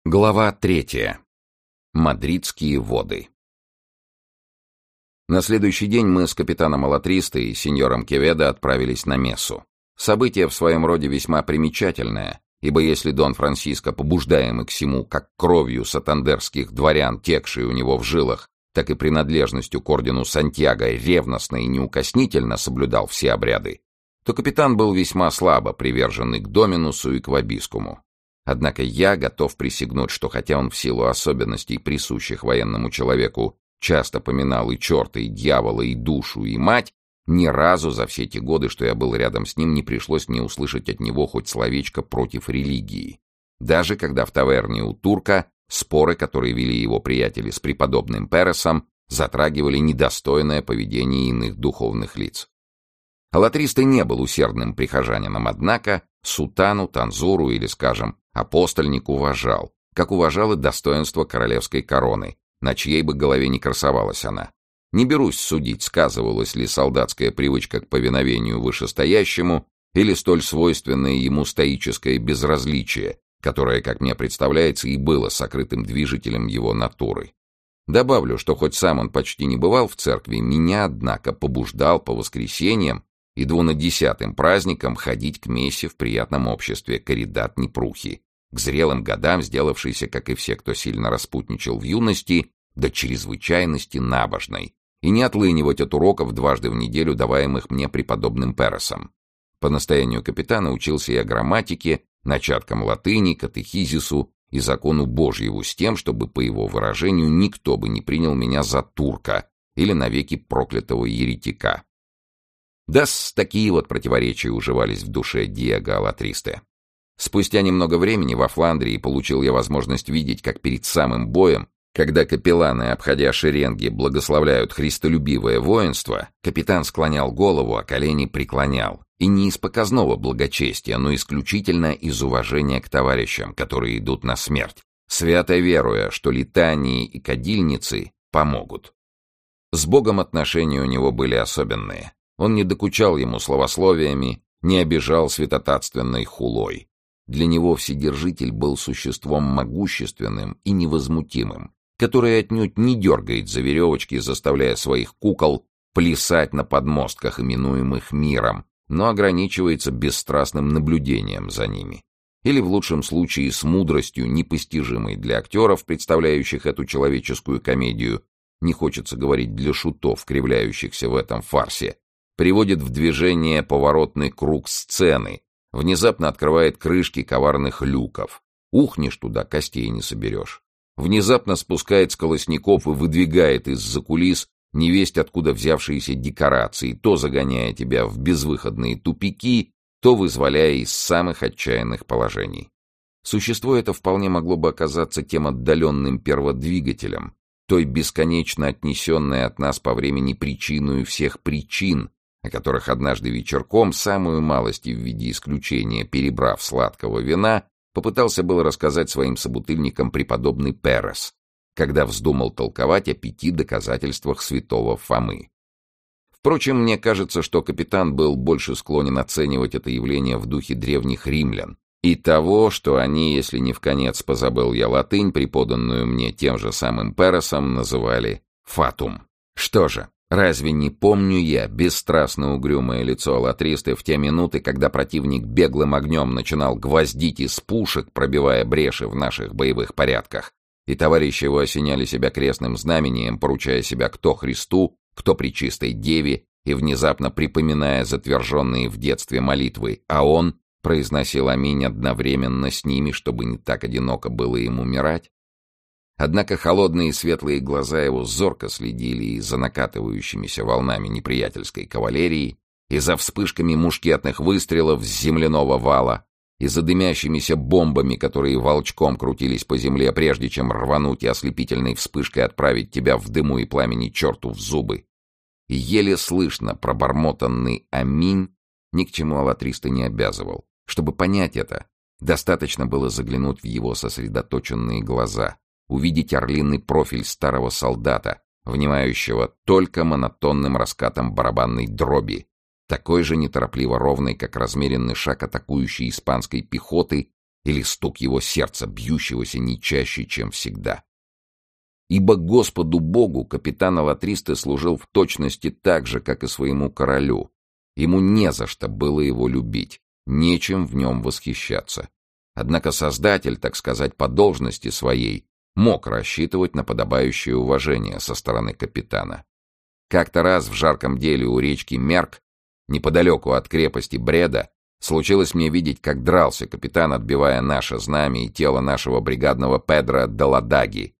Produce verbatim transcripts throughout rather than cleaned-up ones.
Глава третья. Мадридские воды. На следующий день мы с капитаном Алатристо и сеньором Кеведо отправились на мессу. Событие в своем роде весьма примечательное, ибо если Дон Франсиско, побуждаемый к сему как кровью сантандерских дворян, текшей у него в жилах, так и принадлежностью к ордену Сантьяго, ревностно и неукоснительно соблюдал все обряды, то капитан был весьма слабо привержен и к Доминусу, и к Вобискуму. Однако я готов присягнуть, что хотя он в силу особенностей, присущих военному человеку, часто поминал и черта, и дьявола, и душу, и мать, ни разу за все те годы, что я был рядом с ним, не пришлось мне услышать от него хоть словечко против религии. Даже когда в таверне у турка споры, которые вели его приятели с преподобным Пересом, затрагивали недостойное поведение иных духовных лиц. Алатристо не был усердным прихожанином, однако сутану, танзуру или, скажем, апостольник уважал, как уважал и достоинство королевской короны, на чьей бы голове не красовалась она. Не берусь судить, сказывалась ли солдатская привычка к повиновению вышестоящему или столь свойственное ему стоическое безразличие, которое, как мне представляется, и было сокрытым движителем его натуры. Добавлю, что хоть сам он почти не бывал в церкви, меня, однако, побуждал по воскресеньям и двунадесятым праздникам ходить к мессе в приятном обществе Каридат Непрухи, к зрелым годам сделавшейся, как и все, кто сильно распутничал в юности, до чрезвычайности набожной, и не отлынивать от уроков дважды в неделю, даваемых мне преподобным Пересом. По настоянию капитана учился я грамматике, начаткам латыни, катехизису и закону Божьему с тем, чтобы, по его выражению, никто бы не принял меня за турка или навеки проклятого еретика. Да-с, такие вот противоречия уживались в душе Диего Алатристо. Спустя немного времени во Фландрии получил я возможность видеть, как перед самым боем, когда капелланы, обходя шеренги, благословляют христолюбивое воинство, капитан склонял голову, а колени преклонял, и не из показного благочестия, но исключительно из уважения к товарищам, которые идут на смерть, свято веруя, что литании и кадильницы помогут. С Богом отношения у него были особенные. Он не докучал ему словословиями, не обижал святотатственной хулой. Для него Вседержитель был существом могущественным и невозмутимым, которое отнюдь не дергает за веревочки, заставляя своих кукол плясать на подмостках, именуемых миром, но ограничивается бесстрастным наблюдением за ними. Или, в лучшем случае, с мудростью, непостижимой для актеров, представляющих эту человеческую комедию, не хочется говорить для шутов, кривляющихся в этом фарсе, приводит в движение поворотный круг сцены, внезапно открывает крышки коварных люков. Ухнешь туда, костей не соберешь. Внезапно спускает с колосников и выдвигает из-за кулис невесть откуда взявшиеся декорации, то загоняя тебя в безвыходные тупики, то вызволяя из самых отчаянных положений. Существо это вполне могло бы оказаться тем отдаленным перводвигателем, той бесконечно отнесенной от нас по времени причиной всех причин, о которых однажды вечерком, самую малость и в виде исключения перебрав сладкого вина, попытался было рассказать своим собутыльникам преподобный Перес, когда вздумал толковать о пяти доказательствах святого Фомы. Впрочем, мне кажется, что капитан был больше склонен оценивать это явление в духе древних римлян и того, что они, если не вконец позабыл я латынь, преподанную мне тем же самым Пересом, называли «фатум». Что же, разве не помню я бесстрастно угрюмое лицо Алатристо в те минуты, когда противник беглым огнем начинал гвоздить из пушек, пробивая бреши в наших боевых порядках, и товарищи его осеняли себя крестным знамением, поручая себя кто Христу, кто Пречистой Деве, и внезапно припоминая затверженные в детстве молитвы, а он произносил аминь одновременно с ними, чтобы не так одиноко было им умирать? Однако холодные и светлые глаза его зорко следили и за накатывающимися волнами неприятельской кавалерии, и за вспышками мушкетных выстрелов с земляного вала, и за дымящимися бомбами, которые волчком крутились по земле, прежде чем рвануть и ослепительной вспышкой отправить тебя в дыму и пламени черту в зубы. И еле слышно пробормотанный «Аминь» ни к чему Алатристо не обязывал. Чтобы понять это, достаточно было заглянуть в его сосредоточенные глаза, увидеть орлиный профиль старого солдата, внимающего только монотонным раскатом барабанной дроби, такой же неторопливо ровный, как размеренный шаг атакующей испанской пехоты, или стук его сердца, бьющегося не чаще, чем всегда. Ибо Господу Богу капитан Алатристе служил в точности так же, как и своему королю. Ему не за что было его любить, нечем в нем восхищаться. Однако Создатель, так сказать, по должности своей, мог рассчитывать на подобающее уважение со стороны капитана. Как-то раз в жарком деле у речки Мерк, неподалеку от крепости Бреда, случилось мне видеть, как дрался капитан, отбивая наше знамя и тело нашего бригадного Педро де Ладаги.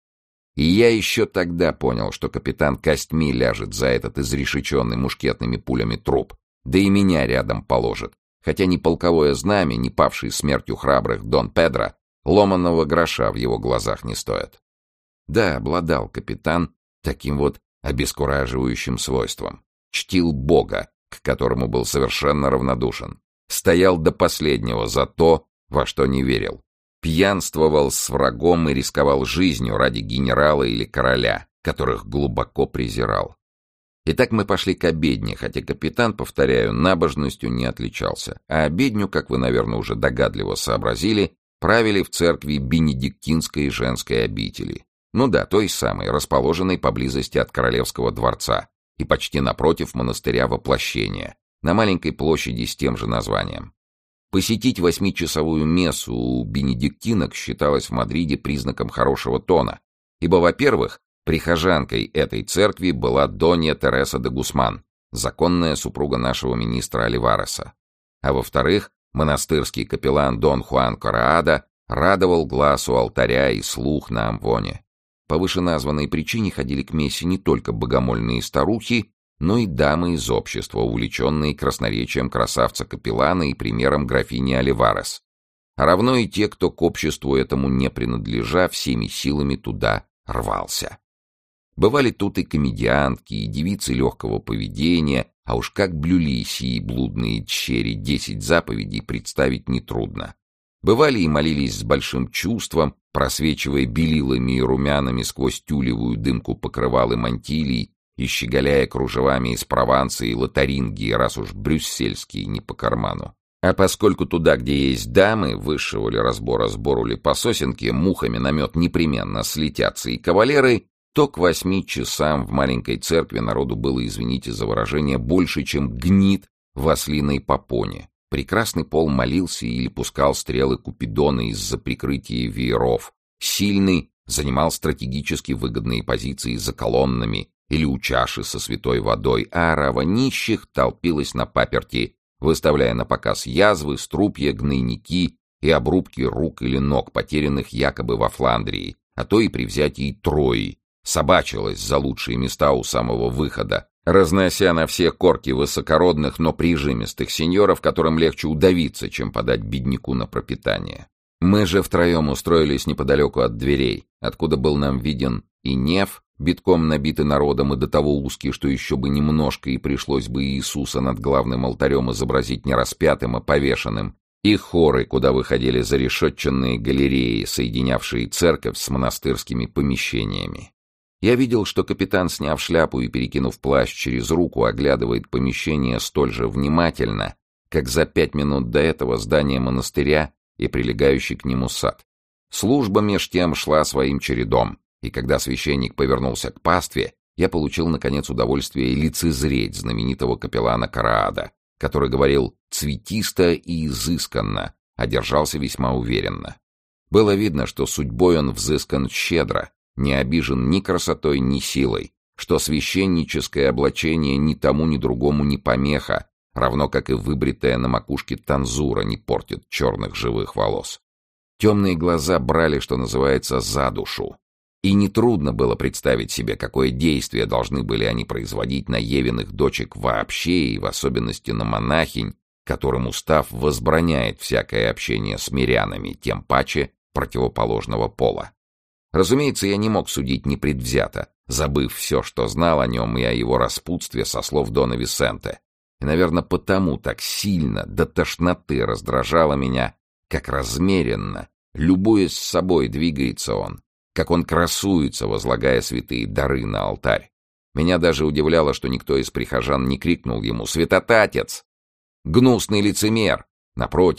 И я еще тогда понял, что капитан костьми ляжет за этот изрешеченный мушкетными пулями труп, да и меня рядом положит, хотя ни полковое знамя, ни павший смертью храбрых Дон Педро ломаного гроша в его глазах не стоят. Да, обладал капитан таким вот обескураживающим свойством. Чтил Бога, к которому был совершенно равнодушен. Стоял до последнего за то, во что не верил. Пьянствовал с врагом и рисковал жизнью ради генерала или короля, которых глубоко презирал. Итак, мы пошли к обедне, хотя капитан, повторяю, набожностью не отличался, а обедню, как вы, наверное, уже догадливо сообразили, правили в церкви Бенедиктинской женской обители. Ну да, той самой, расположенной поблизости от Королевского дворца и почти напротив монастыря Воплощения, на маленькой площади с тем же названием. Посетить восьмичасовую мессу у бенедиктинок считалось в Мадриде признаком хорошего тона, ибо, во-первых, прихожанкой этой церкви была Донья Тереса де Гусман, законная супруга нашего министра Оливареса, а во-вторых, монастырский капеллан Дон Хуан Кораада радовал глаз у алтаря и слух на амвоне. По вышеназванной причине ходили к мессе не только богомольные старухи, но и дамы из общества, увлеченные красноречием красавца-капеллана и примером графини Оливарес, а равно и те, кто к обществу этому не принадлежа, всеми силами туда рвался. Бывали тут и комедиантки, и девицы легкого поведения, а уж как блюли сии блудные дщери десять заповедей представить нетрудно. Бывали и молились с большим чувством, просвечивая белилами и румянами сквозь тюлевую дымку покрывал и мантилий, и щеголяя кружевами из Прованса и Лотарингии, раз уж брюссельские не по карману. А поскольку туда, где есть дамы, высшего ли разбора, сбору ли по сосенке, мухами на мед непременно слетятся и кавалеры, то к восьми часам в маленькой церкви народу было, извините за выражение, больше, чем гнит в ослиной попоне. Прекрасный пол молился или пускал стрелы Купидона из-за прикрытия вееров. Сильный занимал стратегически выгодные позиции за колоннами или у чаши со святой водой, а орава нищих толпилась на паперти, выставляя на показ язвы, струпья, гнойники и обрубки рук или ног, потерянных якобы во Фландрии, а то и при взятии Трои, собачилась за лучшие места у самого выхода, разнося на все корки высокородных, но прижимистых сеньоров, которым легче удавиться, чем подать бедняку на пропитание. Мы же втроем устроились неподалеку от дверей, откуда был нам виден и неф, битком набитый народом и до того узкий, что еще бы немножко и пришлось бы Иисуса над главным алтарем изобразить не распятым, а повешенным, и хоры, куда выходили зарешетченные галереи, соединявшие церковь с монастырскими помещениями. Я видел, что капитан, сняв шляпу и перекинув плащ через руку, оглядывает помещение столь же внимательно, как за пять минут до этого здание монастыря и прилегающий к нему сад. Служба меж тем шла своим чередом, и когда священник повернулся к пастве, я получил, наконец, удовольствие лицезреть знаменитого капеллана Кораада, который говорил цветисто и изысканно, а держался весьма уверенно. Было видно, что судьбой он взыскан щедро, не обижен ни красотой, ни силой, что священническое облачение ни тому, ни другому не помеха, равно как и выбритая на макушке танзура не портит черных живых волос. Темные глаза брали, что называется, за душу. И нетрудно было представить себе, какое действие должны были они производить на Евиных дочек вообще и в особенности на монахинь, которым устав возбраняет всякое общение с мирянами, тем паче противоположного пола. Разумеется, я не мог судить непредвзято, забыв все, что знал о нем и о его распутстве со слов Дона Висенте. И, наверное, потому так сильно, до тошноты раздражало меня, как размеренно, любуясь собой, двигается он, как он красуется, возлагая святые дары на алтарь. Меня даже удивляло, что никто из прихожан не крикнул ему «Святотатец!» «Гнусный лицемер!» Напротив,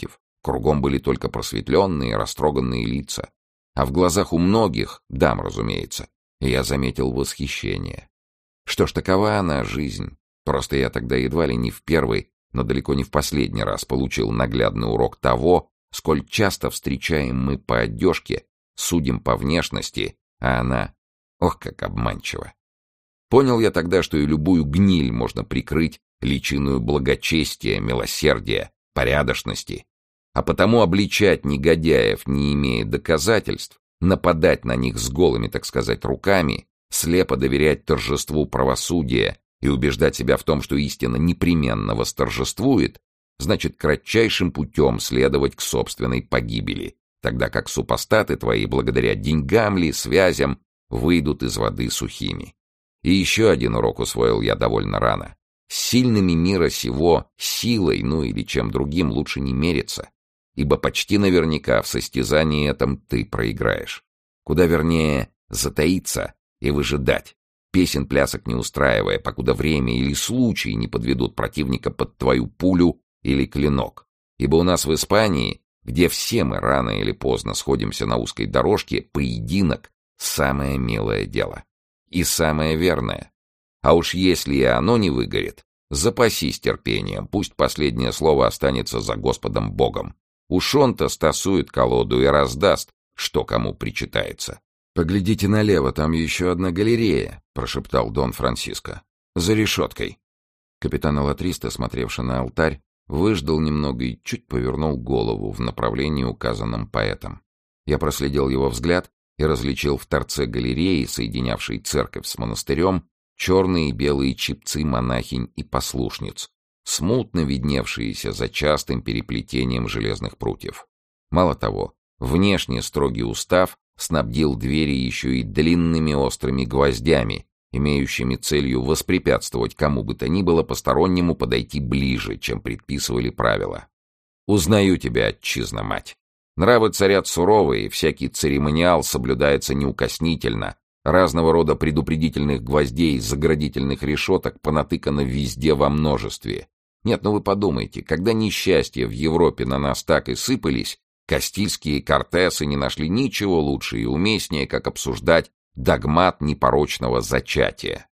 Кругом были только просветленные, растроганные лица. А в глазах у многих, дам, разумеется, я заметил восхищение. Что ж, такова она, жизнь. Просто я тогда едва ли не в первый, но далеко не в последний раз получил наглядный урок того, сколь часто встречаем мы по одежке, судим по внешности, а она, ох, как обманчива. Понял я тогда, что и любую гниль можно прикрыть личиною благочестия, милосердия, порядочности, а потому обличать негодяев, не имея доказательств, нападать на них с голыми, так сказать, руками, слепо доверять торжеству правосудия и убеждать себя в том, что истина непременно восторжествует, значит кратчайшим путем следовать к собственной погибели, тогда как супостаты твои, благодаря деньгам ли, связям, выйдут из воды сухими. И еще один урок усвоил я довольно рано. С сильными мира сего, силой, ну или чем другим, лучше не мериться, ибо почти наверняка в состязании этом ты проиграешь. Куда вернее затаиться и выжидать, песен плясок не устраивая, покуда время или случай не подведут противника под твою пулю или клинок. Ибо у нас в Испании, где все мы рано или поздно сходимся на узкой дорожке, поединок — самое милое дело. И самое верное. А уж если и оно не выгорит, запасись терпением, пусть последнее слово останется за Господом Богом. Уж он-то стасует колоду и раздаст, что кому причитается. «Поглядите налево, там еще одна галерея», — прошептал Дон Франсиско. «За решеткой». Капитан Алатристо, смотревший на алтарь, выждал немного и чуть повернул голову в направлении, указанном поэтом. Я проследил его взгляд и различил в торце галереи, соединявшей церковь с монастырем, черные и белые чепцы монахинь и послушниц, смутно видневшиеся за частым переплетением железных прутьев. Мало того, внешне строгий устав снабдил двери еще и длинными острыми гвоздями, имеющими целью воспрепятствовать кому бы то ни было постороннему подойти ближе, чем предписывали правила. «Узнаю тебя, отчизна мать. Нравы царят суровые, всякий церемониал соблюдается неукоснительно, разного рода предупредительных гвоздей, заградительных решеток понатыкано везде во множестве. Нет, ну вы подумайте, когда несчастья в Европе на нас так и сыпались, кастильские кортесы не нашли ничего лучше и уместнее, как обсуждать догмат непорочного зачатия.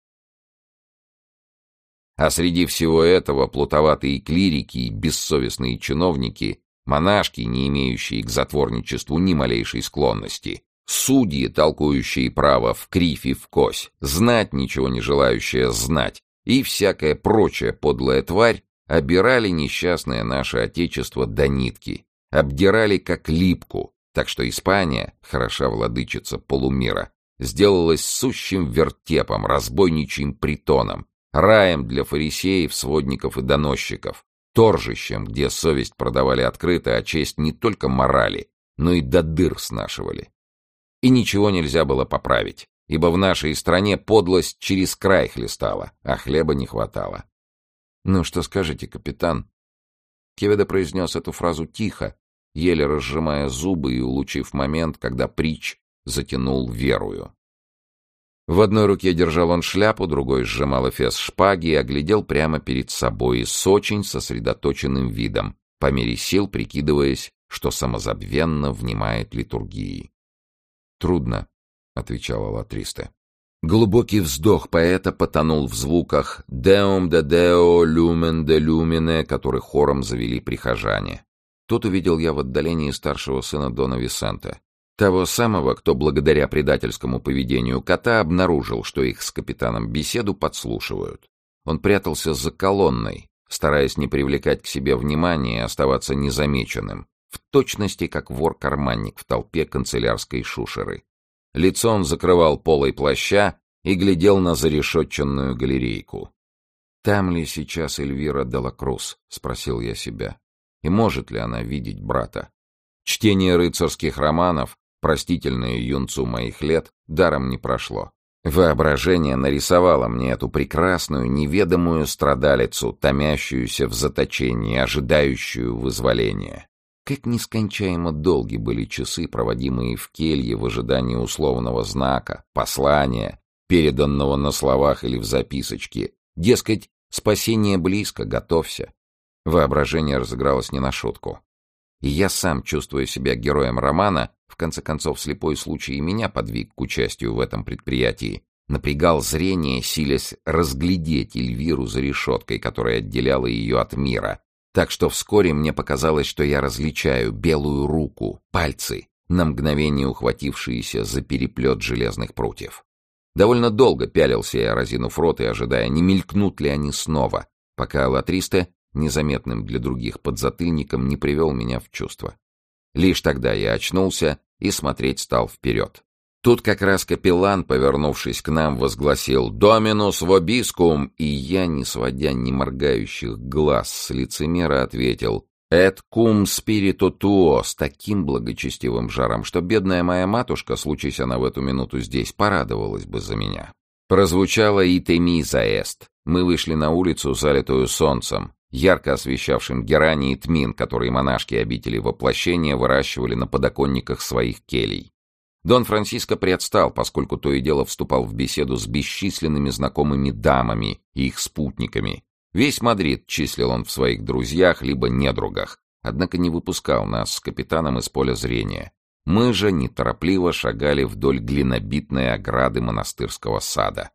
А среди всего этого плутоватые клирики и бессовестные чиновники, монашки, не имеющие к затворничеству ни малейшей склонности, судьи, толкующие право в кривь и в кось, знать ничего не желающая знать, и всякая прочая подлая тварь обирали несчастное наше отечество до нитки, обдирали как липку, так что Испания, хороша владычица полумира, сделалась сущим вертепом, разбойничьим притоном, раем для фарисеев, сводников и доносчиков, торжищем, где совесть продавали открыто, а честь не только морали, но и до дыр снашивали. И ничего нельзя было поправить, ибо в нашей стране подлость через край хлестала, а хлеба не хватало. «Ну что скажете, капитан?» Кеведо произнес эту фразу тихо, еле разжимая зубы и улучив момент, когда притч затянул верую. В одной руке держал он шляпу, другой сжимал эфес шпаги и оглядел прямо перед собой с очень сосредоточенным видом, по мере сил прикидываясь, что самозабвенно внимает литургии. «Трудно», — отвечал Алатристо. Глубокий вздох поэта потонул в звуках «Deum de Deo, lumen de lumine», который хором завели прихожане. Тут увидел я в отдалении старшего сына Дона Висенте, того самого, кто благодаря предательскому поведению кота обнаружил, что их с капитаном беседу подслушивают. Он прятался за колонной, стараясь не привлекать к себе внимания и оставаться незамеченным, в точности как вор-карманник в толпе канцелярской шушеры. Лицо он закрывал полой плаща и глядел на зарешетченную галерейку. «Там ли сейчас Эльвира де ла Круз?» — спросил я себя. «И может ли она видеть брата?» Чтение рыцарских романов, простительное юнцу моих лет, даром не прошло. Воображение нарисовало мне эту прекрасную, неведомую страдалицу, томящуюся в заточении, ожидающую вызволения. Как нескончаемо долги были часы, проводимые в келье в ожидании условного знака, послания, переданного на словах или в записочке. Дескать, спасение близко, готовься. Воображение разыгралось не на шутку. И я сам, чувствуя себя героем романа, в конце концов слепой случай и меня подвиг к участию в этом предприятии, напрягал зрение, силясь разглядеть Эльвиру за решеткой, которая отделяла ее от мира. Так что вскоре мне показалось, что я различаю белую руку, пальцы, на мгновение ухватившиеся за переплет железных прутьев. Довольно долго пялился я, разинув рот и ожидая, не мелькнут ли они снова, пока Алатристе, незаметным для других подзатыльником, не привел меня в чувство. Лишь тогда я очнулся и смотреть стал вперед. Тут как раз капеллан, повернувшись к нам, возгласил «Доминус вобискум», и я, не сводя ни моргающих глаз с лицемера, ответил «Et cum spiritu tuo» с таким благочестивым жаром, что бедная моя матушка, случись она в эту минуту здесь, порадовалась бы за меня. Прозвучало «Итеми заэст». Мы вышли на улицу, залитую солнцем, ярко освещавшим герани и тмин, которые монашки обители воплощения выращивали на подоконниках своих келий. Дон Франсиско приотстал, поскольку то и дело вступал в беседу с бесчисленными знакомыми дамами и их спутниками. Весь Мадрид числил он в своих друзьях либо недругах, однако не выпускал нас с капитаном из поля зрения. Мы же неторопливо шагали вдоль глинобитной ограды монастырского сада.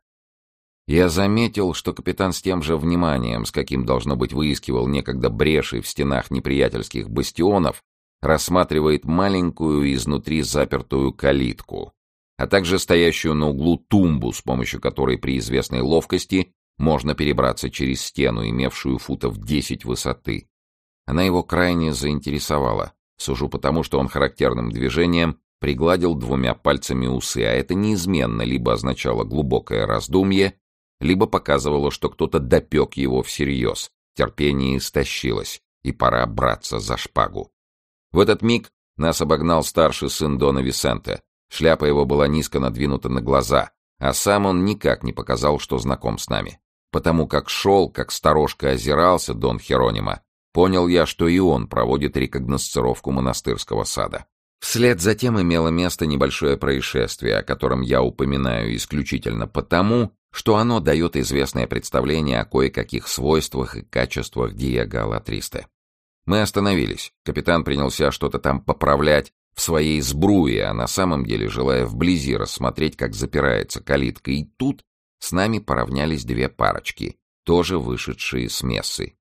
Я заметил, что капитан с тем же вниманием, с каким, должно быть, выискивал некогда бреши в стенах неприятельских бастионов, рассматривает маленькую изнутри запертую калитку, а также стоящую на углу тумбу, с помощью которой при известной ловкости можно перебраться через стену, имевшую футов десять высоты. Она его крайне заинтересовала, сужу потому, что он характерным движением пригладил двумя пальцами усы, а это неизменно либо означало глубокое раздумье, либо показывало, что кто-то допек его всерьез, терпение истощилось, и пора браться за шпагу. В этот миг нас обогнал старший сын Дона Висенте. Шляпа его была низко надвинута на глаза, а сам он никак не показал, что знаком с нами. Потому как шел, как сторожка озирался Дон Херонима, понял я, что и он проводит рекогносцировку монастырского сада. Вслед за тем имело место небольшое происшествие, о котором я упоминаю исключительно потому, что оно дает известное представление о кое-каких свойствах и качествах Диего Алатристе. Мы остановились. Капитан принялся что-то там поправлять в своей сбруе, а на самом деле желая вблизи рассмотреть, как запирается калитка. И тут с нами поравнялись две парочки, тоже вышедшие с мессы.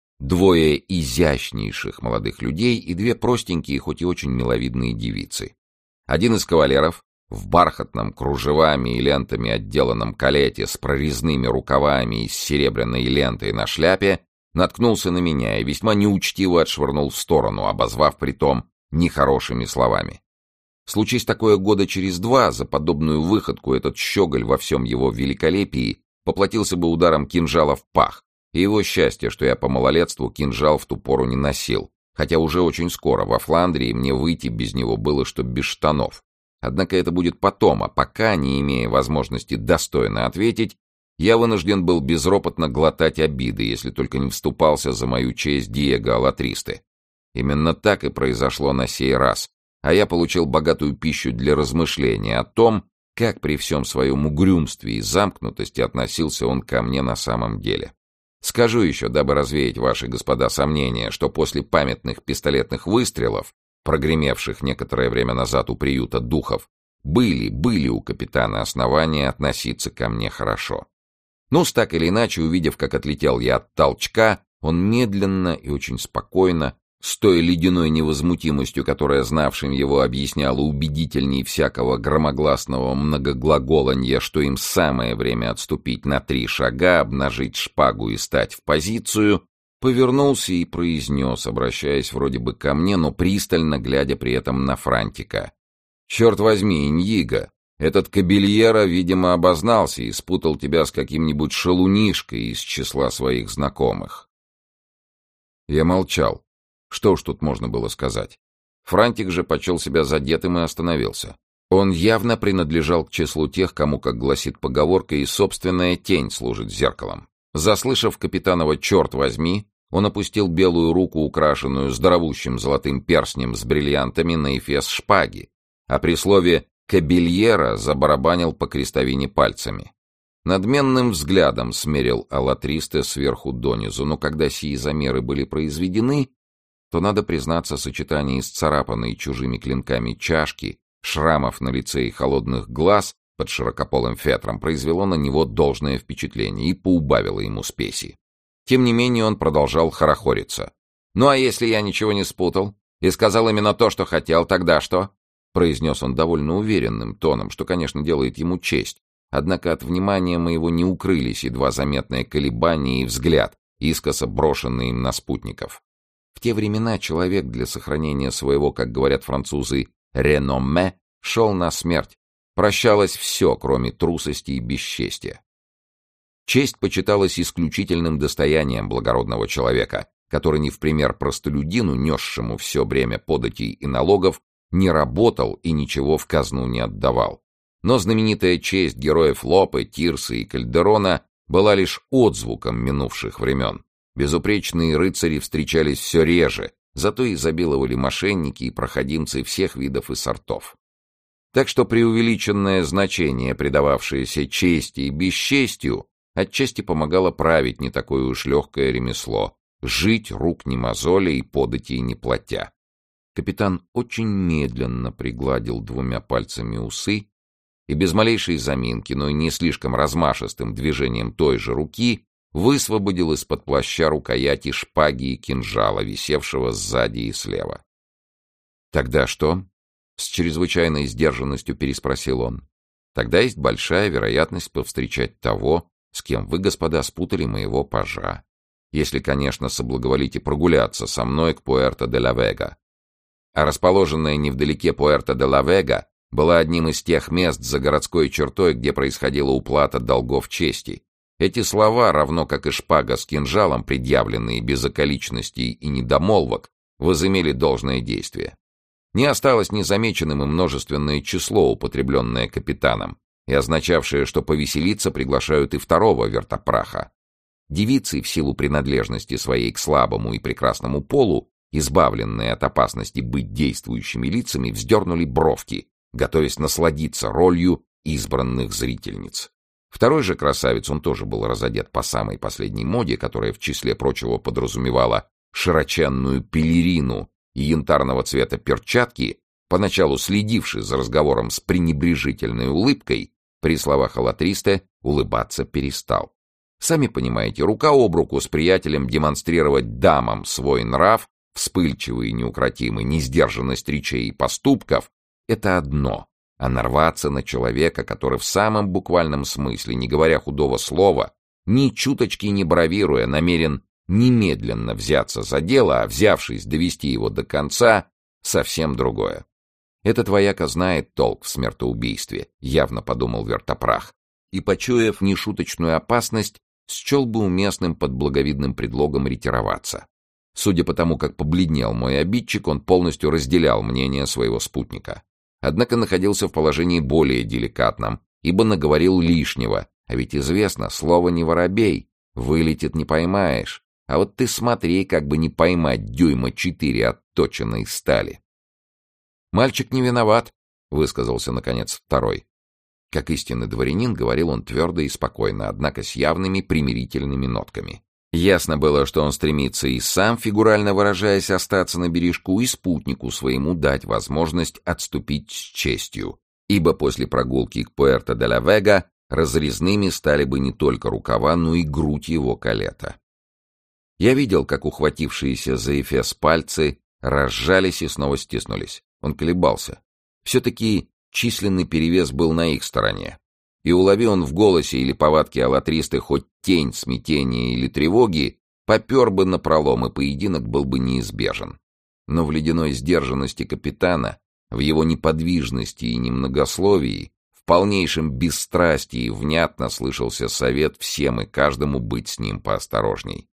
Двое изящнейших молодых людей и две простенькие, хоть и очень миловидные девицы. Один из кавалеров в бархатном, кружевами и лентами отделанном калете с прорезными рукавами и с серебряной лентой на шляпе наткнулся на меня и весьма неучтиво отшвырнул в сторону, обозвав притом нехорошими словами. Случись такое года через два, за подобную выходку этот щеголь во всем его великолепии поплатился бы ударом кинжала в пах, и его счастье, что я по малолетству кинжал в ту пору не носил, хотя уже очень скоро во Фландрии мне выйти без него было, что без штанов. Однако это будет потом, а пока, не имея возможности достойно ответить, я вынужден был безропотно глотать обиды, если только не вступался за мою честь Диего Алатристе. Именно так и произошло на сей раз, а я получил богатую пищу для размышления о том, как при всем своем угрюмстве и замкнутости относился он ко мне на самом деле. Скажу еще, дабы развеять ваши, господа, сомнения, что после памятных пистолетных выстрелов, прогремевших некоторое время назад у приюта духов, были, были у капитана основания относиться ко мне хорошо. Ну-с, так или иначе, увидев, как отлетел я от толчка, он медленно и очень спокойно, с той ледяной невозмутимостью, которая знавшим его объясняла убедительней всякого громогласного многоглаголанья, что им самое время отступить на три шага, обнажить шпагу и стать в позицию, повернулся и произнес, обращаясь вроде бы ко мне, но пристально глядя при этом на Франтика: «Черт возьми, Иньиго! Этот Кабильера, видимо, обознался и спутал тебя с каким-нибудь шалунишкой из числа своих знакомых». Я молчал. Что уж тут можно было сказать. Франтик же почел себя задетым и остановился. Он явно принадлежал к числу тех, кому, как гласит поговорка, и собственная тень служит зеркалом. Заслышав капитанова «черт возьми», он опустил белую руку, украшенную здоровущим золотым перстнем с бриллиантами, на эфес шпаги, а при слове «кабильера» забарабанил по крестовине пальцами. Надменным взглядом смерил Алатристе сверху донизу, но когда сии замеры были произведены, то, надо признаться, сочетание исцарапанной чужими клинками чашки, шрамов на лице и холодных глаз под широкополым фетром произвело на него должное впечатление и поубавило ему спеси. Тем не менее он продолжал хорохориться. «Ну а если я ничего не спутал и сказал именно то, что хотел, тогда что?» Произнес он довольно уверенным тоном, что, конечно, делает ему честь. Однако от внимания моего не укрылись едва заметные колебания и взгляд, искоса брошенный им на спутников. В те времена человек для сохранения своего, как говорят французы, «реноме» шел на смерть. Прощалось все, кроме трусости и бесчестия. Честь почиталась исключительным достоянием благородного человека, который не в пример простолюдину, несшему все бремя податей и налогов, не работал и ничего в казну не отдавал. Но знаменитая честь героев Лопе, Тирса и Кальдерона была лишь отзвуком минувших времен. Безупречные рыцари встречались все реже, зато изобиловали мошенники и проходимцы всех видов и сортов. Так что преувеличенное значение, придававшееся чести и бесчестию, отчасти помогало править не такое уж легкое ремесло, жить рук не мозоля и податей не платя. Капитан очень медленно пригладил двумя пальцами усы и без малейшей заминки, но и не слишком размашистым движением той же руки высвободил из-под плаща рукояти шпаги и кинжала, висевшего сзади и слева. «Тогда что?» — с чрезвычайной сдержанностью переспросил он. «Тогда есть большая вероятность повстречать того, с кем вы, господа, спутали моего пажа. Если, конечно, соблаговолите прогуляться со мной к Пуэрто-де-ла-Вега». А расположенная невдалеке Пуэрто-де-ла-Вега была одним из тех мест за городской чертой, где происходила уплата долгов чести. Эти слова, равно как и шпага с кинжалом, предъявленные без околичностей и недомолвок, возымели должное действие. Не осталось незамеченным и множественное число, употребленное капитаном, и означавшее, что повеселиться приглашают и второго вертопраха. Девицы, в силу принадлежности своей к слабому и прекрасному полу, избавленные от опасности быть действующими лицами, вздернули бровки, готовясь насладиться ролью избранных зрительниц. Второй же красавец, он тоже был разодет по самой последней моде, которая в числе прочего подразумевала широченную пелерину и янтарного цвета перчатки, поначалу следивший за разговором с пренебрежительной улыбкой, при словах Алатристе улыбаться перестал. Сами понимаете, рука об руку с приятелем демонстрировать дамам свой нрав, вспыльчивый и неукротимый, несдержанность речей и поступков — это одно, а нарваться на человека, который в самом буквальном смысле, не говоря худого слова, ни чуточки не бравируя, намерен немедленно взяться за дело, а взявшись довести его до конца, совсем другое. Этот вояка знает толк в смертоубийстве, явно подумал Вертопрах, и, почуяв нешуточную опасность, счел бы уместным под благовидным предлогом ретироваться. Судя по тому, как побледнел мой обидчик, он полностью разделял мнение своего спутника. Однако находился в положении более деликатном, ибо наговорил лишнего, а ведь известно, слово не воробей, вылетит не поймаешь, а вот ты смотри, как бы не поймать дюйма четыре отточенной стали. «Мальчик не виноват», — высказался, наконец, второй. Как истинный дворянин, говорил он твердо и спокойно, однако с явными примирительными нотками. Ясно было, что он стремится и сам, фигурально выражаясь, остаться на бережку, и спутнику своему дать возможность отступить с честью, ибо после прогулки к Пуэрто-де-ла-Вега разрезными стали бы не только рукава, но и грудь его калета. Я видел, как ухватившиеся за эфес пальцы разжались и снова стиснулись. Он колебался. Все-таки численный перевес был на их стороне. И улови он в голосе или повадке Алатристы хоть тень смятения или тревоги, попер бы напролом, и поединок был бы неизбежен. Но в ледяной сдержанности капитана, в его неподвижности и немногословии, в полнейшем бесстрастии внятно слышался совет всем и каждому быть с ним поосторожней.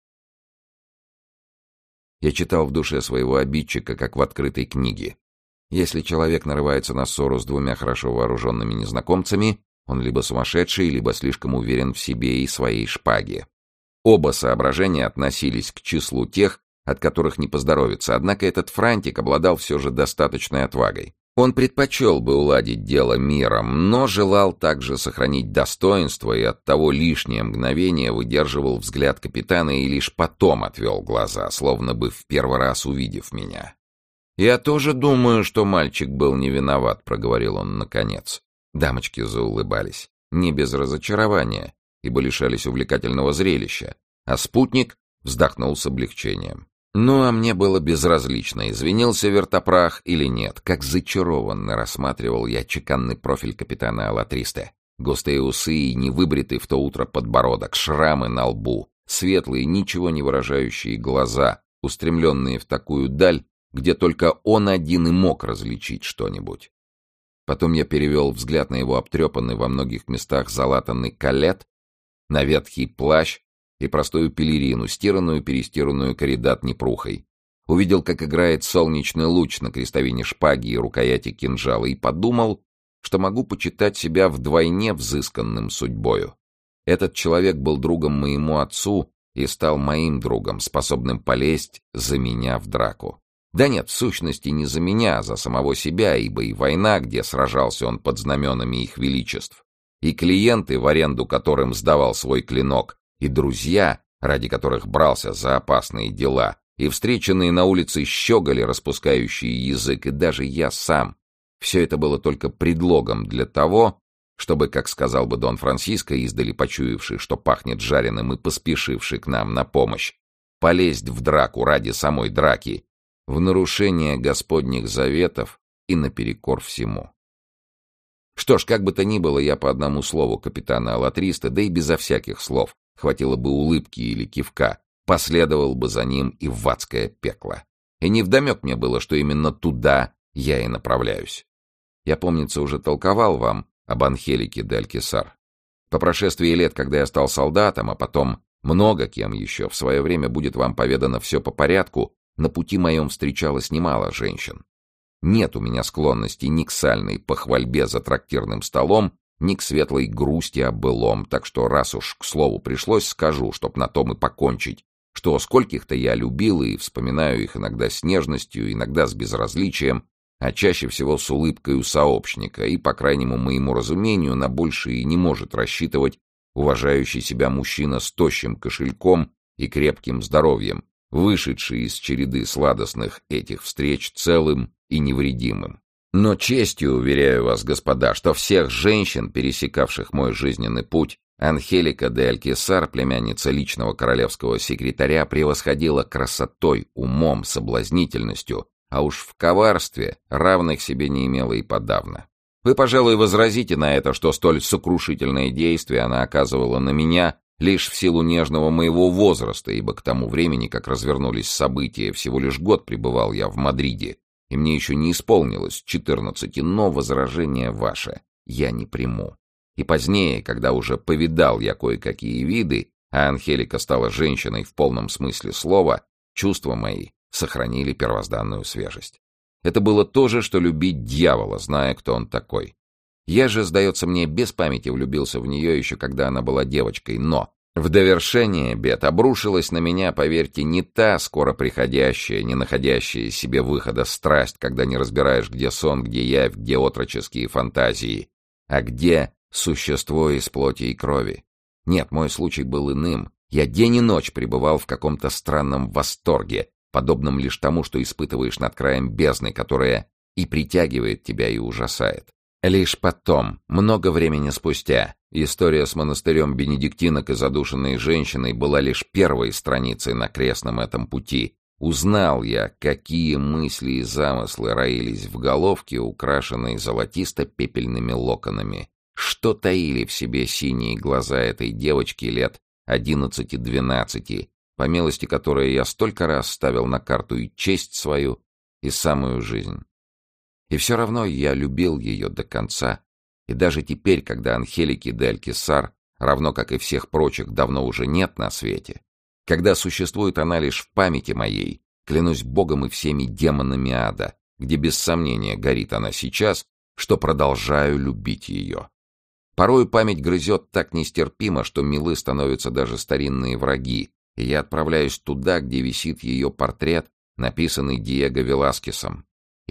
Я читал в душе своего обидчика, как в открытой книге. Если человек нарывается на ссору с двумя хорошо вооруженными незнакомцами, он либо сумасшедший, либо слишком уверен в себе и своей шпаге. Оба соображения относились к числу тех, от которых не поздоровится, однако этот франтик обладал все же достаточной отвагой. Он предпочел бы уладить дело миром, но желал также сохранить достоинство и оттого лишнее мгновение выдерживал взгляд капитана и лишь потом отвел глаза, словно бы в первый раз увидев меня. «Я тоже думаю, что мальчик был не виноват», — проговорил он наконец. Дамочки заулыбались, не без разочарования, ибо лишались увлекательного зрелища, а спутник вздохнул с облегчением. Ну, а мне было безразлично, извинился вертопрах или нет. Как зачарованно рассматривал я чеканный профиль капитана Алатристе. Густые усы и невыбритый в то утро подбородок, шрамы на лбу, светлые, ничего не выражающие глаза, устремленные в такую даль, где только он один и мог различить что-нибудь. Потом я перевел взгляд на его обтрепанный во многих местах залатанный калет, на ветхий плащ и простую пелерину, стиранную-перестиранную коридат непрухой. Увидел, как играет солнечный луч на крестовине шпаги и рукояти кинжала, и подумал, что могу почитать себя вдвойне взысканным судьбою. Этот человек был другом моему отцу и стал моим другом, способным полезть за меня в драку. Да нет, в сущности, не за меня, а за самого себя, ибо и война, где сражался он под знаменами их величеств, и клиенты, в аренду которым сдавал свой клинок, и друзья, ради которых брался за опасные дела, и встреченные на улице щеголи, распускающие язык, и даже я сам. Все это было только предлогом для того, чтобы, как сказал бы Дон Франсиско, издали почуявший, что пахнет жареным и поспешивший к нам на помощь, полезть в драку ради самой драки, в нарушение Господних заветов и наперекор всему. Что ж, как бы то ни было, я по одному слову капитана Алатриста, да и безо всяких слов, хватило бы улыбки или кивка, последовал бы за ним и в адское пекло. И невдомек мне было, что именно туда я и направляюсь. Я, помнится, уже толковал вам об Анхелике де Алькисар. По прошествии лет, когда я стал солдатом, а потом много кем еще, в свое время будет вам поведано все по порядку, на пути моем встречалось немало женщин. Нет у меня склонности ни к сальной похвальбе за трактирным столом, ни к светлой грусти о былом, так что раз уж к слову пришлось, скажу, чтоб на том и покончить, что скольких-то я любил и вспоминаю их иногда с нежностью, иногда с безразличием, а чаще всего с улыбкой у сообщника, и, по крайнему моему разумению, на большее и не может рассчитывать уважающий себя мужчина с тощим кошельком и крепким здоровьем, вышедший из череды сладостных этих встреч целым и невредимым. Но честью уверяю вас, господа, что всех женщин, пересекавших мой жизненный путь, Анхелика де Алькисар, племянница личного королевского секретаря, превосходила красотой, умом, соблазнительностью, а уж в коварстве равных себе не имела и подавно. Вы, пожалуй, возразите на это, что столь сокрушительное действие она оказывала на меня лишь в силу нежного моего возраста, ибо к тому времени, как развернулись события, всего лишь год пребывал я в Мадриде, и мне еще не исполнилось четырнадцати, но возражение ваше я не приму. И позднее, когда уже повидал я кое-какие виды, а Анхелика стала женщиной в полном смысле слова, чувства мои сохранили первозданную свежесть. Это было то же, что любить дьявола, зная, кто он такой. Я же, сдается мне, без памяти влюбился в нее еще когда она была девочкой, но в довершение бед обрушилась на меня, поверьте, не та скоро приходящая, не находящая себе выхода страсть, когда не разбираешь, где сон, где явь, где отроческие фантазии, а где существо из плоти и крови. Нет, мой случай был иным. Я день и ночь пребывал в каком-то странном восторге, подобном лишь тому, что испытываешь над краем бездны, которая и притягивает тебя, и ужасает. Лишь потом, много времени спустя, история с монастырем бенедиктинок и задушенной женщиной была лишь первой страницей на крестном этом пути. Узнал я, какие мысли и замыслы роились в головке, украшенной золотисто-пепельными локонами. Что таили в себе синие глаза этой девочки лет одиннадцати-двенадцати, по милости которой я столько раз ставил на карту и честь свою, и самую жизнь. И все равно я любил ее до конца, и даже теперь, когда Анхелики де Алькисар, равно как и всех прочих, давно уже нет на свете, когда существует она лишь в памяти моей, клянусь Богом и всеми демонами ада, где без сомнения горит она сейчас, что продолжаю любить ее. Порою память грызет так нестерпимо, что милы становятся даже старинные враги, и я отправляюсь туда, где висит ее портрет, написанный Диего Веласкесом. И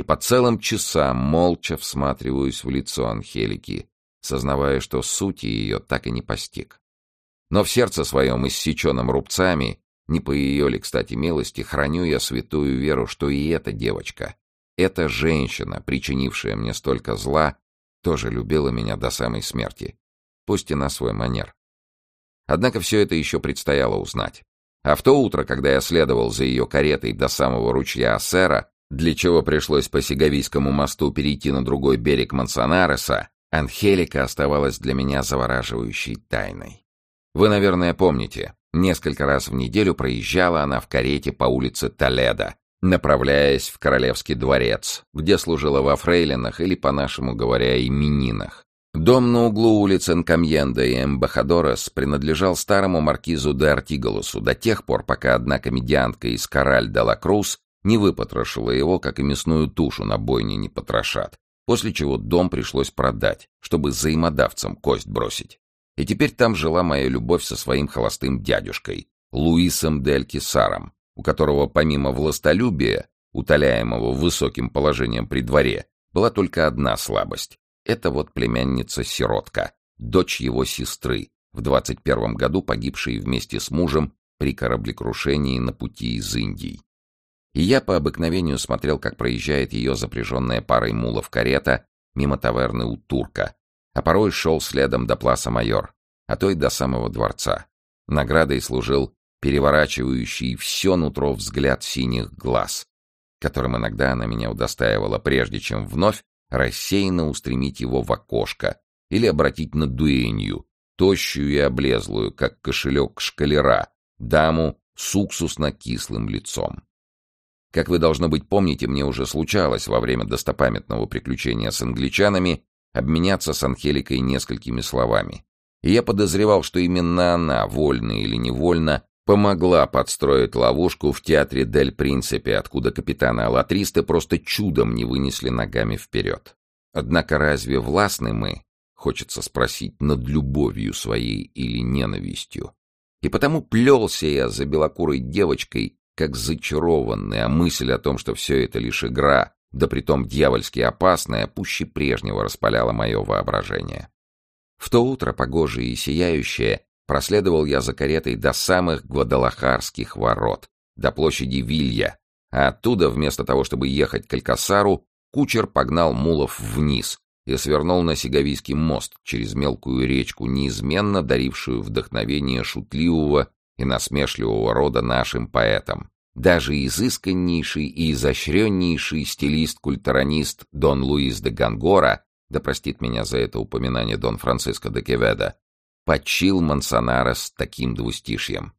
и по целым часам молча всматриваюсь в лицо Анхелики, сознавая, что сути ее так и не постиг. Но в сердце своем, иссеченном рубцами, не по ее ли, кстати, милости, храню я святую веру, что и эта девочка, эта женщина, причинившая мне столько зла, тоже любила меня до самой смерти, пусть и на свой манер. Однако все это еще предстояло узнать. А в то утро, когда я следовал за ее каретой до самого ручья Ассера, для чего пришлось по Сеговийскому мосту перейти на другой берег Мансанареса, Анхелика оставалась для меня завораживающей тайной. Вы, наверное, помните, несколько раз в неделю проезжала она в карете по улице Толедо, направляясь в Королевский дворец, где служила во фрейлинах или, по-нашему говоря, именинах. Дом на углу улиц Энкамьенда и Эмбахадорес принадлежал старому маркизу де Артиголосу до тех пор, пока одна комедиантка из Кораль де ла Круз не выпотрошила его, как и мясную тушу на бойне не потрошат, после чего дом пришлось продать, чтобы взаимодавцам кость бросить. И теперь там жила моя любовь со своим холостым дядюшкой, Луисом де Алькисаром, у которого помимо властолюбия, утоляемого высоким положением при дворе, была только одна слабость. Это вот племянница-сиротка, дочь его сестры, в двадцать первом году погибшей вместе с мужем при кораблекрушении на пути из Индии. И я по обыкновению смотрел, как проезжает ее запряженная парой мулов карета мимо таверны у турка, а порой шел следом до Пласа-Майор, а то и до самого дворца. Наградой служил переворачивающий все нутро взгляд синих глаз, которым иногда она меня удостаивала, прежде чем вновь рассеянно устремить его в окошко или обратить на дуэнью, тощую и облезлую, как кошелек шкалера, даму с уксусно-кислым лицом. Как вы, должно быть, помните, мне уже случалось во время достопамятного приключения с англичанами обменяться с Анхеликой несколькими словами. И я подозревал, что именно она, вольно или невольно, помогла подстроить ловушку в театре Дель Принципе, откуда капитана Алатристы просто чудом не вынесли ногами вперед. Однако разве властны мы, хочется спросить, над любовью своей или ненавистью? И потому плелся я за белокурой девочкой, как зачарованный, а мысль о том, что все это лишь игра, да притом дьявольски опасная, пуще прежнего распаляла мое воображение. В то утро, погожее и сияющее, проследовал я за каретой до самых Гвадалахарских ворот, до площади Вилья, а оттуда, вместо того, чтобы ехать к Алькасару, кучер погнал мулов вниз и свернул на Сеговийский мост через мелкую речку, неизменно дарившую вдохновение шутливого и насмешливого рода нашим поэтам. Даже изысканнейший и изощреннейший стилист-культуранист Дон Луис де Гонгора, да простит меня за это упоминание Дон Франциско де Кеведа, почил Мансанарес таким двустишьем.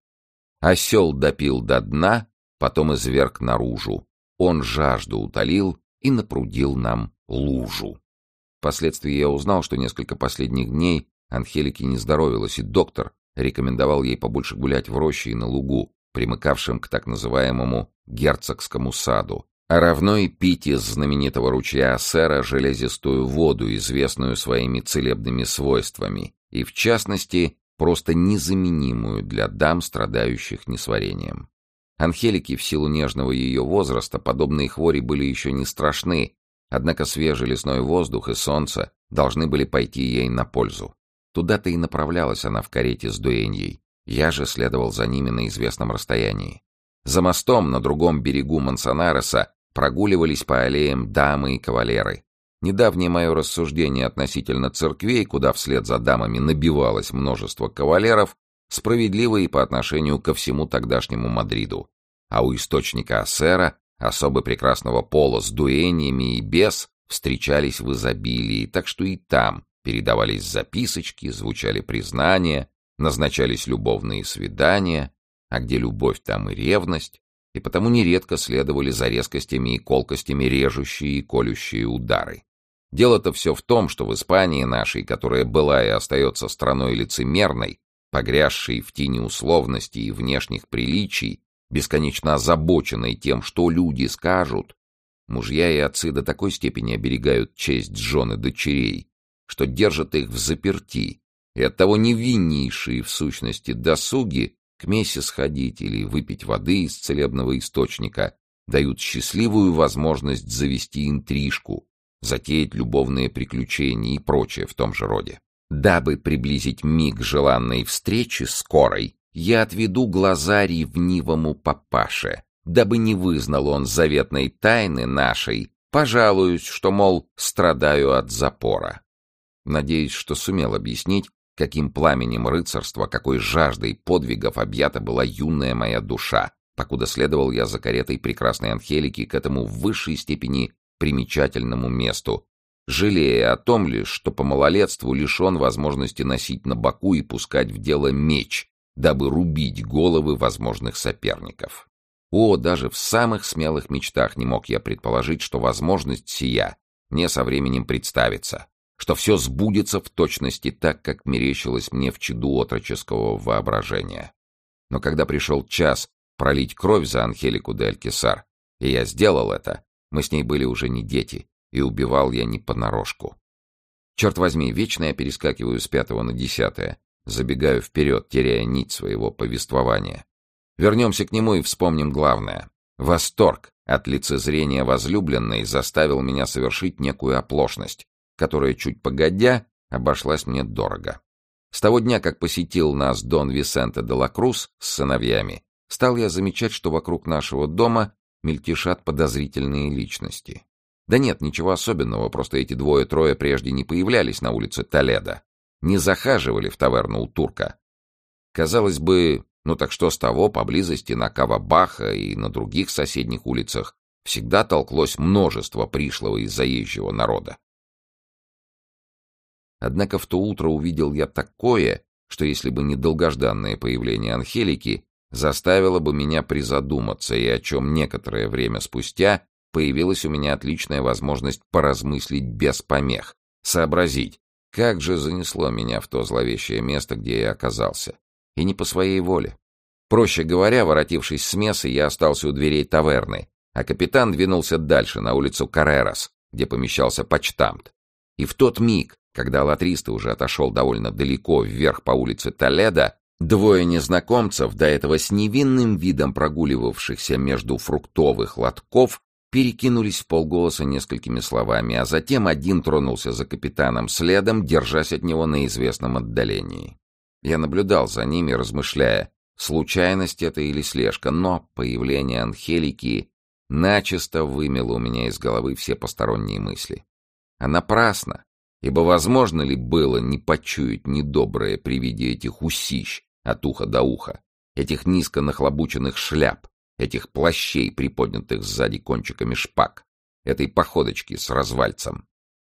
Осел допил до дна, потом изверг наружу. Он жажду утолил и напрудил нам лужу. Впоследствии я узнал, что несколько последних дней Анхелике не здоровилось, и доктор рекомендовал ей побольше гулять в роще и на лугу, примыкавшем к так называемому герцогскому саду, а равно и пить из знаменитого ручья Ассера железистую воду, известную своими целебными свойствами, и, в частности, просто незаменимую для дам, страдающих несварением. Анхелике, в силу нежного ее возраста, подобные хвори были еще не страшны, однако свежий лесной воздух и солнце должны были пойти ей на пользу. Туда-то и направлялась она в карете с дуэньей. Я же следовал за ними на известном расстоянии. За мостом на другом берегу Мансанареса прогуливались по аллеям дамы и кавалеры. Недавнее мое рассуждение относительно церквей, куда вслед за дамами набивалось множество кавалеров, справедливо и по отношению ко всему тогдашнему Мадриду. А у источника Ассера особы прекрасного пола с дуэньями и без встречались в изобилии, так что и там передавались записочки, звучали признания, назначались любовные свидания, а где любовь, там и ревность, и потому нередко следовали за резкостями и колкостями режущие и колющие удары. Дело-то все в том, что в Испании нашей, которая была и остается страной лицемерной, погрязшей в тени условностей и внешних приличий, бесконечно озабоченной тем, что люди скажут, мужья и отцы до такой степени оберегают честь жен и дочерей, что держат их взаперти, и оттого невиннейшие в сущности досуги к мессе сходить или выпить воды из целебного источника дают счастливую возможность завести интрижку, затеять любовные приключения и прочее в том же роде. Дабы приблизить миг желанной встречи скорой, я отведу глаза ревнивому папаше. Дабы не вызнал он заветной тайны нашей, пожалуюсь, что, мол, страдаю от запора. Надеюсь, что сумел объяснить, каким пламенем рыцарства, какой жаждой подвигов объята была юная моя душа, покуда следовал я за каретой прекрасной Анхелики к этому в высшей степени примечательному месту, жалея о том лишь, что по малолетству лишен возможности носить на боку и пускать в дело меч, дабы рубить головы возможных соперников. О, даже в самых смелых мечтах не мог я предположить, что возможность сия мне со временем представится, что все сбудется в точности так, как мерещилось мне в чаду отроческого воображения. Но когда пришел час пролить кровь за Анхелику де Алькисар, и я сделал это, мы с ней были уже не дети, и убивал я не понарошку. Черт возьми, вечно я перескакиваю с пятого на десятое, забегаю вперед, теряя нить своего повествования. Вернемся к нему и вспомним главное. Восторг от лицезрения возлюбленной заставил меня совершить некую оплошность, которая, чуть погодя, обошлась мне дорого. С того дня, как посетил нас Дон Висенте де ла Круз с сыновьями, стал я замечать, что вокруг нашего дома мельтешат подозрительные личности. Да нет, ничего особенного, просто эти двое-трое прежде не появлялись на улице Толедо, не захаживали в таверну у турка. Казалось бы, ну так что с того, поблизости на Кавабаха и на других соседних улицах всегда толклось множество пришлого и заезжего народа. Однако в то утро увидел я такое, что если бы не долгожданное появление Анхелики, заставило бы меня призадуматься, и о чем некоторое время спустя появилась у меня отличная возможность поразмыслить без помех, сообразить, как же занесло меня в то зловещее место, где я оказался. И не по своей воле. Проще говоря, воротившись с мессы, я остался у дверей таверны, а капитан двинулся дальше, на улицу Каррерас, где помещался почтамт. И в тот миг, когда латриста уже отошел довольно далеко вверх по улице Толедо, двое незнакомцев, до этого с невинным видом прогуливавшихся между фруктовых лотков, перекинулись вполголоса несколькими словами, а затем один тронулся за капитаном следом, держась от него на известном отдалении. Я наблюдал за ними, размышляя, случайность это или слежка, но появление Анхелики начисто вымело у меня из головы все посторонние мысли. А напрасно, ибо возможно ли было не почуять недоброе при виде этих усищ от уха до уха, этих низко нахлобученных шляп, этих плащей, приподнятых сзади кончиками шпаг, этой походочки с развальцем.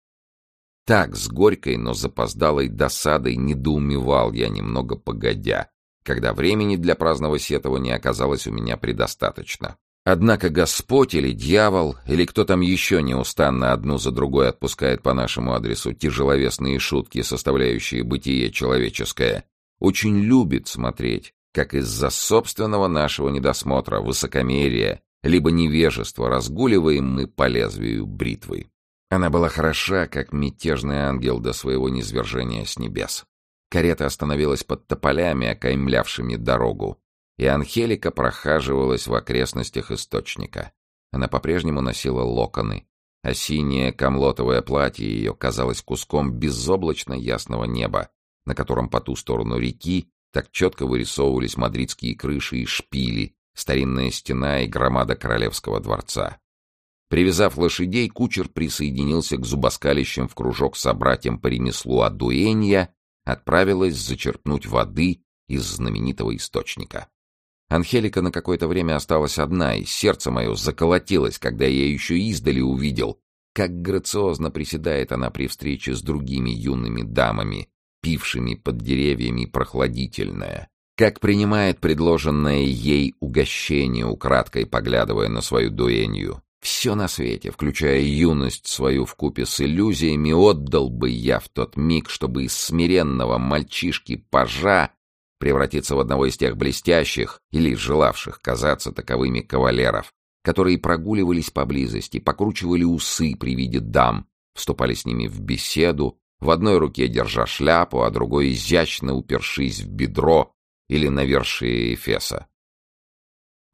Так, с горькой, но запоздалой досадой недоумевал я немного погодя, когда времени для праздного сетования оказалось у меня предостаточно. Однако Господь или дьявол, или кто там еще неустанно одну за другой отпускает по нашему адресу тяжеловесные шутки, составляющие бытие человеческое, очень любит смотреть, как из-за собственного нашего недосмотра, высокомерия, либо невежества разгуливаем мы по лезвию бритвы. Она была хороша, как мятежный ангел до своего низвержения с небес. Карета остановилась под тополями, окаймлявшими дорогу, и Анхелика прохаживалась в окрестностях источника. Она по-прежнему носила локоны, а синее камлотовое платье ее казалось куском безоблачно ясного неба, на котором по ту сторону реки так четко вырисовывались мадридские крыши и шпили, старинная стена и громада королевского дворца. Привязав лошадей, кучер присоединился к зубоскалящим в кружок собратьям по ремеслу, а дуэнья отправилась зачерпнуть воды из знаменитого источника. Анхелика на какое-то время осталась одна, и сердце мое заколотилось, когда я еще издали увидел, как грациозно приседает она при встрече с другими юными дамами, пившими под деревьями прохладительное, как принимает предложенное ей угощение, украдкой поглядывая на свою дуэнью. Все на свете, включая юность свою вкупе с иллюзиями, отдал бы я в тот миг, чтобы из смиренного мальчишки-пажа превратиться в одного из тех блестящих или желавших казаться таковыми кавалеров, которые прогуливались поблизости, покручивали усы при виде дам, вступали с ними в беседу, в одной руке держа шляпу, а другой изящно упершись в бедро или навершие Эфеса.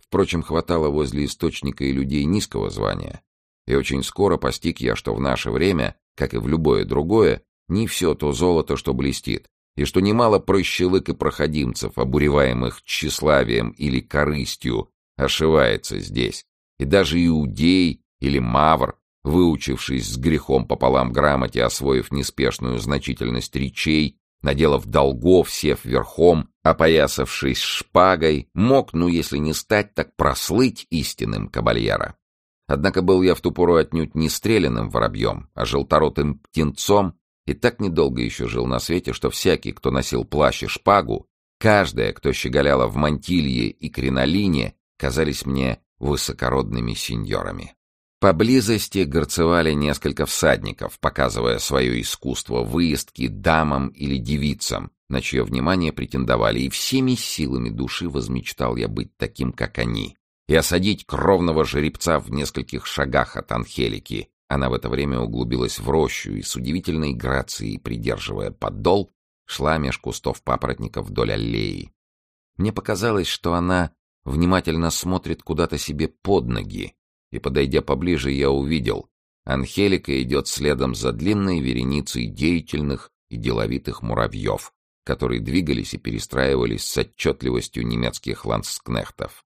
Впрочем, хватало возле источника и людей низкого звания. И очень скоро постиг я, что в наше время, как и в любое другое, не все то золото, что блестит, и что немало прощелык и проходимцев, обуреваемых тщеславием или корыстью, ошивается здесь. И даже иудей или мавр, выучившись с грехом пополам грамоте, освоив неспешную значительность речей, наделав долгов, сев верхом, опоясавшись шпагой, мог, ну если не стать, так прослыть истинным кабальеро. Однако был я в ту пору отнюдь не стреляным воробьем, а желторотым птенцом, и так недолго еще жил на свете, что всякий, кто носил плащ и шпагу, каждая, кто щеголяла в мантилье и кринолине, казались мне высокородными сеньорами. Поблизости горцевали несколько всадников, показывая свое искусство выездки дамам или девицам, на чье внимание претендовали, и всеми силами души возмечтал я быть таким, как они, и осадить кровного жеребца в нескольких шагах от Анхелики. Она в это время углубилась в рощу и с удивительной грацией, придерживая подол, шла меж кустов папоротников вдоль аллеи. Мне показалось, что она внимательно смотрит куда-то себе под ноги, и, подойдя поближе, я увидел, Анхелика идет следом за длинной вереницей деятельных и деловитых муравьев, которые двигались и перестраивались с отчетливостью немецких ландскнехтов.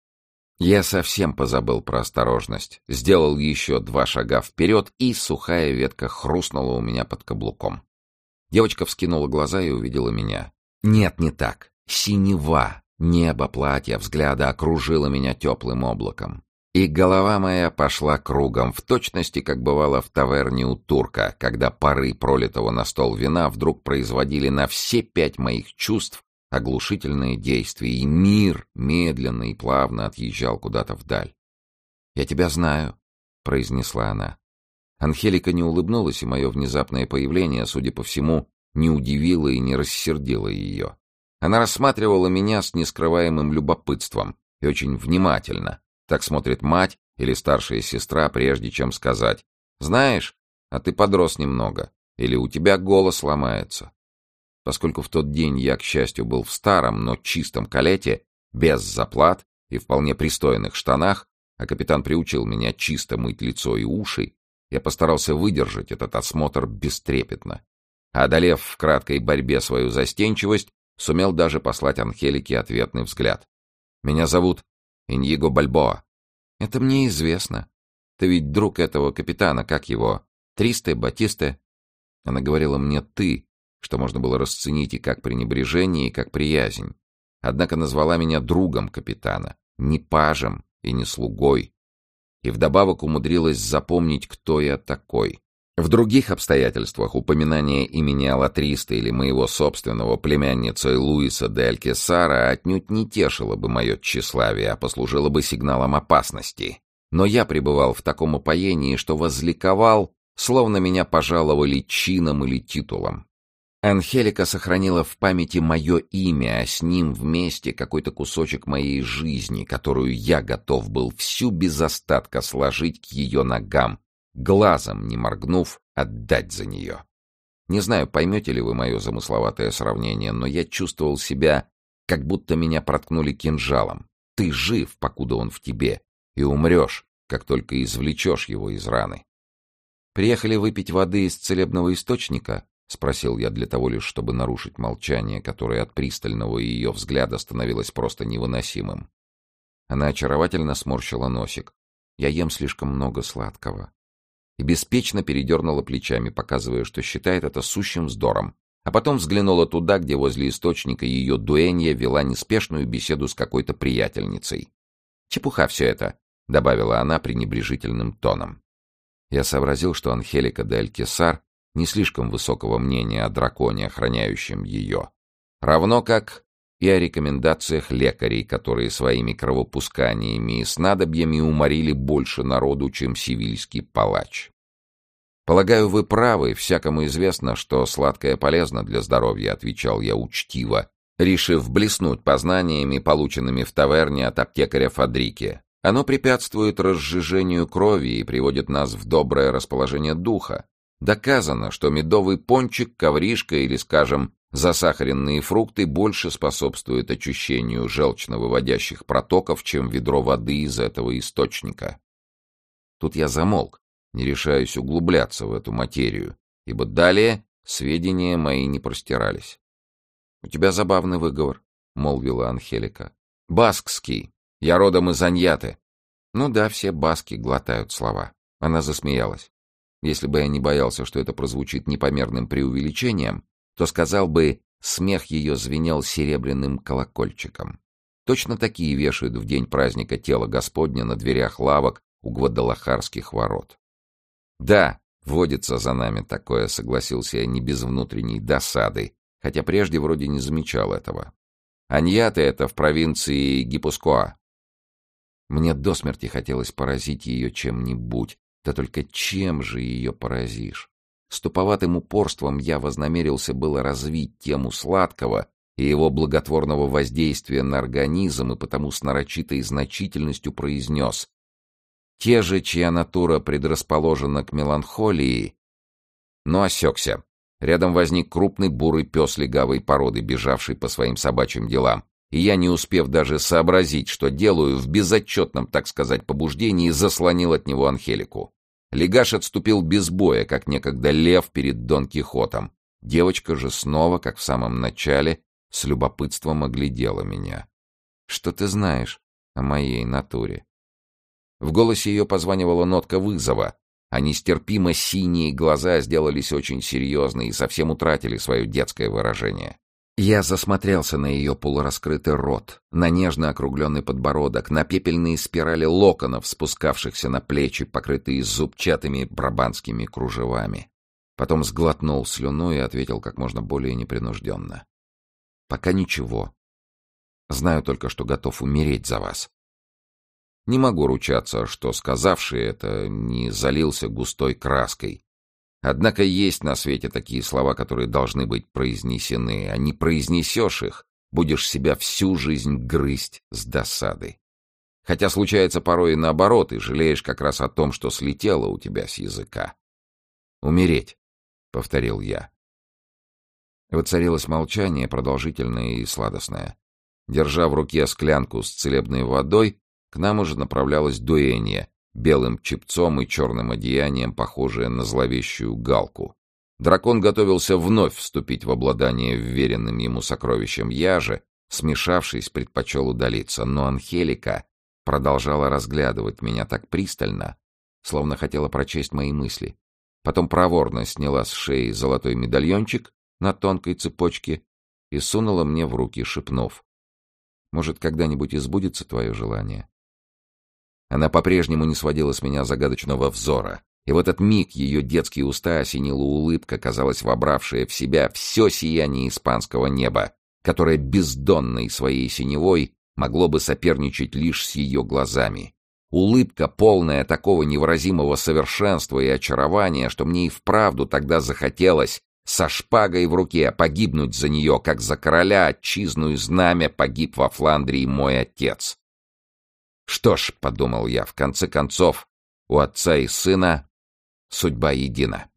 Я совсем позабыл про осторожность, сделал еще два шага вперед, и сухая ветка хрустнула у меня под каблуком. Девочка вскинула глаза и увидела меня. Нет, не так. Синева, небо, платье, взгляда окружило меня теплым облаком. И голова моя пошла кругом, в точности, как бывало в таверне у турка, когда пары пролитого на стол вина вдруг производили на все пять моих чувств оглушительное действие, и мир медленно и плавно отъезжал куда-то вдаль. «Я тебя знаю», — произнесла она. Анхелика не улыбнулась, и мое внезапное появление, судя по всему, не удивило и не рассердило ее. Она рассматривала меня с нескрываемым любопытством и очень внимательно. Так смотрит мать или старшая сестра, прежде чем сказать: «Знаешь, а ты подрос немного», или «У тебя голос ломается». Поскольку в тот день я, к счастью, был в старом, но чистом калете, без заплат и вполне пристойных штанах, а капитан приучил меня чисто мыть лицо и уши, я постарался выдержать этот осмотр бестрепетно. А одолев в краткой борьбе свою застенчивость, сумел даже послать Анхелике ответный взгляд. «Меня зовут Иньего Бальбоа». «Это мне известно. Ты ведь друг этого капитана, как его? Тристе, Батисте?» Она говорила мне «ты», что можно было расценить и как пренебрежение, и как приязнь. Однако назвала меня другом капитана, не пажем и не слугой. И вдобавок умудрилась запомнить, кто я такой. В других обстоятельствах упоминание имени Алатриста или моего собственного племянницы Луиса де Алькесара отнюдь не тешило бы мое тщеславие, а послужило бы сигналом опасности. Но я пребывал в таком упоении, что возликовал, словно меня пожаловали чином или титулом. Анхелика сохранила в памяти мое имя, а с ним вместе какой-то кусочек моей жизни, которую я готов был всю без остатка сложить к ее ногам, глазом не моргнув, отдать за нее. Не знаю, поймете ли вы мое замысловатое сравнение, но я чувствовал себя, как будто меня проткнули кинжалом. Ты жив, покуда он в тебе, и умрешь, как только извлечешь его из раны. «Приехали выпить воды из целебного источника?» — спросил я для того лишь, чтобы нарушить молчание, которое от пристального ее взгляда становилось просто невыносимым. Она очаровательно сморщила носик. «Я ем слишком много сладкого». И беспечно передернула плечами, показывая, что считает это сущим вздором, а потом взглянула туда, где возле источника ее дуэнья вела неспешную беседу с какой-то приятельницей. «Чепуха все это», — добавила она пренебрежительным тоном. Я сообразил, что Анхелика де Алькесар не слишком высокого мнения о драконе, охраняющем ее, равно как и о рекомендациях лекарей, которые своими кровопусканиями и снадобьями уморили больше народу, чем сивильский палач. «Полагаю, вы правы, всякому известно, что сладкое полезно для здоровья», — отвечал я учтиво, решив блеснуть познаниями, полученными в таверне от аптекаря Фадрики. «Оно препятствует разжижению крови и приводит нас в доброе расположение духа. Доказано, что медовый пончик, ковришка или, скажем, Засахаренные фрукты больше способствуют очищению желчно-выводящих протоков, чем ведро воды из этого источника. Тут я замолк, не решаюсь углубляться в эту материю, ибо далее сведения мои не простирались. — У тебя забавный выговор, — молвила Анхелика. — Баскский. Я родом из Аньяты. — Ну да, все баски глотают слова. Она засмеялась. Если бы я не боялся, что это прозвучит непомерным преувеличением, то сказал бы, смех ее звенел серебряным колокольчиком. Точно такие вешают в день праздника тела Господня на дверях лавок у Гвадалахарских ворот. «Да, водится за нами такое», — согласился я не без внутренней досады, хотя прежде вроде не замечал этого. «Аньята — это в провинции Гипускоа». Мне до смерти хотелось поразить ее чем-нибудь, да только чем же ее поразишь? С туповатым упорством я вознамерился было развить тему сладкого и его благотворного воздействия на организм, и потому с нарочитой значительностью произнес: те же, чья натура предрасположена к меланхолии. Но осекся. Рядом возник крупный бурый пес легавой породы, бежавший по своим собачьим делам, и я, не успев даже сообразить, что делаю, в безотчетном, так сказать, побуждении заслонил от него Анхелику. Легаш отступил без боя, как некогда лев перед Дон Кихотом. Девочка же снова, как в самом начале, с любопытством оглядела меня. «Что ты знаешь о моей натуре?» В голосе ее позванивала нотка вызова, а нестерпимо синие глаза сделались очень серьезны и совсем утратили свое детское выражение. Я засмотрелся на ее полураскрытый рот, на нежно округленный подбородок, на пепельные спирали локонов, спускавшихся на плечи, покрытые зубчатыми брабанскими кружевами. Потом сглотнул слюну и ответил как можно более непринужденно. «Пока ничего. Знаю только, что готов умереть за вас». Не могу ручаться, что сказавший это не залился густой краской. Однако есть на свете такие слова, которые должны быть произнесены, а не произнесешь их, будешь себя всю жизнь грызть с досадой. Хотя случается порой и наоборот, и жалеешь как раз о том, что слетело у тебя с языка. «Умереть», — повторил я. Воцарилось молчание, продолжительное и сладостное. Держа в руке склянку с целебной водой, к нам уже направлялась дуэнья, белым чепцом и черным одеянием, похожая на зловещую галку. Дракон готовился вновь вступить в обладание вверенным ему сокровищем. Я же, смешавшись, предпочел удалиться, но Анхелика продолжала разглядывать меня так пристально, словно хотела прочесть мои мысли. Потом проворно сняла с шеи золотой медальончик на тонкой цепочке и сунула мне в руки, шепнув: «Может, когда-нибудь избудется твое желание?» Она по-прежнему не сводила с меня загадочного взора, и в этот миг ее детские уста осенила улыбка, казалось, вобравшая в себя все сияние испанского неба, которое бездонной своей синевой могло бы соперничать лишь с ее глазами. Улыбка, полная такого невыразимого совершенства и очарования, что мне и вправду тогда захотелось со шпагой в руке погибнуть за нее, как за короля отчизну и знамя погиб во Фландрии мой отец. Что ж, — подумал я, — в конце концов, у отца и сына судьба едина.